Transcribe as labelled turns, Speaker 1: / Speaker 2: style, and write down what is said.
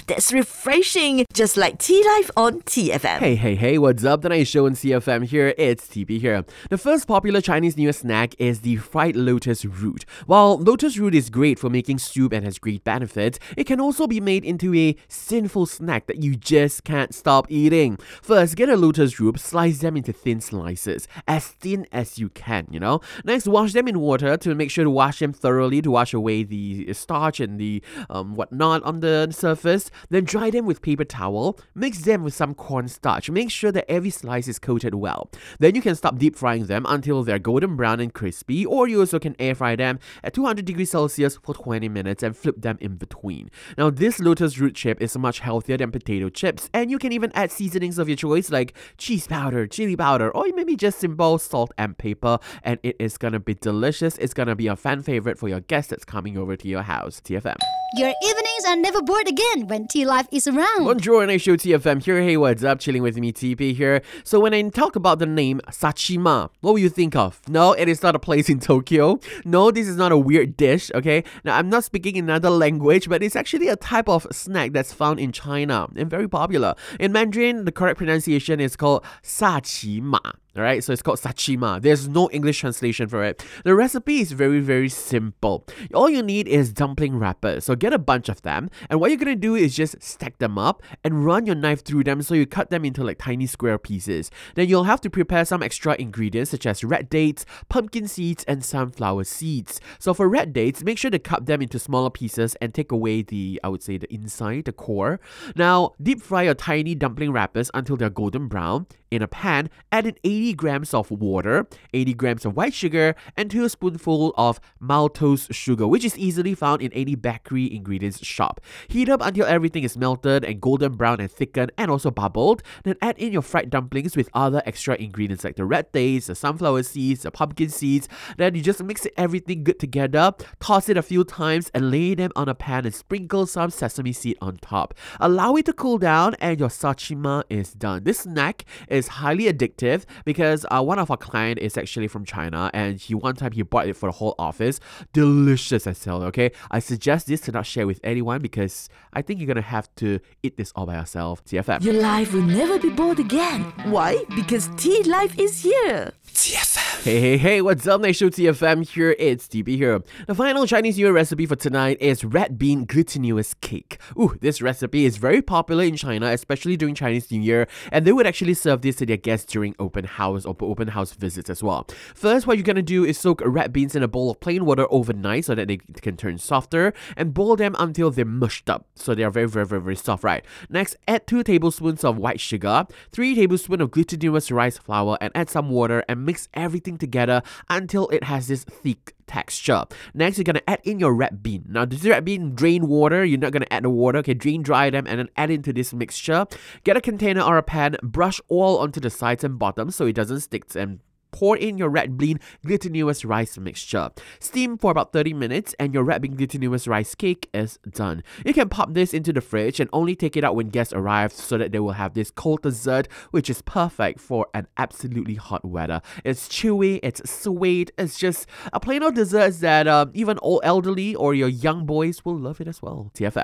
Speaker 1: that's refreshing, just like Tea Life on TFM.
Speaker 2: Hey, what's up? Tonight show on CFM here, it's TP here. The first popular Chinese New Year snack is the fried lotus root. While lotus root is great for making soup and has great benefits, it can also be made into a sinful snack that you just can't stop eating. First, get a lotus root, slice them into thin slices, as thin as you can, Next, wash them in water to make sure to wash them thoroughly to wash away the starch and the whatnot on the surface. Then dry them with paper towel, mix them with some cornstarch, make sure that every slice is coated well. Then you can stop deep frying them until they're golden brown and crispy, or you also can air fry them at 200 degrees Celsius for 20 minutes and flip them in between. Now this lotus root chip is much healthier than potato chips, and you can even add seasonings of your choice like cheese powder, chili powder, or maybe just simple salt and pepper, and it is gonna be delicious. It's gonna be a fan favorite for your guest that's coming over to your house. TFM.
Speaker 3: Your evenings are never bored again when Tea Life is around.
Speaker 2: Bonjour, and I show TFM here. Hey, what's up? Chilling with me, TP here. So when I talk about the name Sashima, what will you think of? No, it is not a place in Tokyo. No, this is not a weird dish, okay? Now, I'm not speaking another language, but it's actually a type of snack that's found in China and very popular. In Mandarin, the correct pronunciation is called Sachima. Alright, so it's called sashima. There's no English translation for it. The recipe is very, very simple. All you need is dumpling wrappers. So get a bunch of them, and what you're gonna do is just stack them up and run your knife through them so you cut them into like tiny square pieces. Then you'll have to prepare some extra ingredients such as red dates, pumpkin seeds, and sunflower seeds. So for red dates, make sure to cut them into smaller pieces and take away the inside, the core. Now, deep fry your tiny dumpling wrappers until they're golden brown. In a pan, add in 80 grams of water, 80 grams of white sugar, and 2 spoonfuls of maltose sugar, which is easily found in any bakery ingredients shop. Heat up until everything is melted and golden brown and thickened and also bubbled. Then add in your fried dumplings with other extra ingredients like the red dates, the sunflower seeds, the pumpkin seeds. Then you just mix everything good together, toss it a few times, and lay them on a pan and sprinkle some sesame seed on top. Allow it to cool down and your sashima is done. This snack is highly addictive because one of our clients is actually from China, and one time he bought it for the whole office. Delicious as hell, okay? I suggest this to not share with anyone because I think you're gonna have to eat this all by yourself. TFM.
Speaker 1: Your life will never be bored again. Why? Because Tea Life is here.
Speaker 2: TFM. Hey, what's up? Nice show, TFM here. It's TP here. The final Chinese New Year recipe for tonight is red bean glutinous cake. Ooh, this recipe is very popular in China, especially during Chinese New Year, and they would actually serve this to their guests during open house visits as well. First, what you're gonna do is soak red beans in a bowl of plain water overnight so that they can turn softer, and boil them until they're mushed up, so they are very, very, very, very soft, right? Next, add 2 tablespoons of white sugar, 3 tablespoons of glutinous rice flour, and add some water and mix everything together until it has this thick texture. Next, you're gonna add in your red bean. Now, this red bean drain water. You're not gonna add the water. Okay, drain dry them and then add into this mixture. Get a container or a pan, brush oil onto the sides and bottoms so it doesn't stick, and pour in your red bean glutinous rice mixture. Steam for about 30 minutes and your red bean glutinous rice cake is done. You can pop this into the fridge and only take it out when guests arrive so that they will have this cold dessert, which is perfect for an absolutely hot weather. It's chewy, it's sweet, it's just a plain old dessert that even old elderly or your young boys will love it as well. TFM.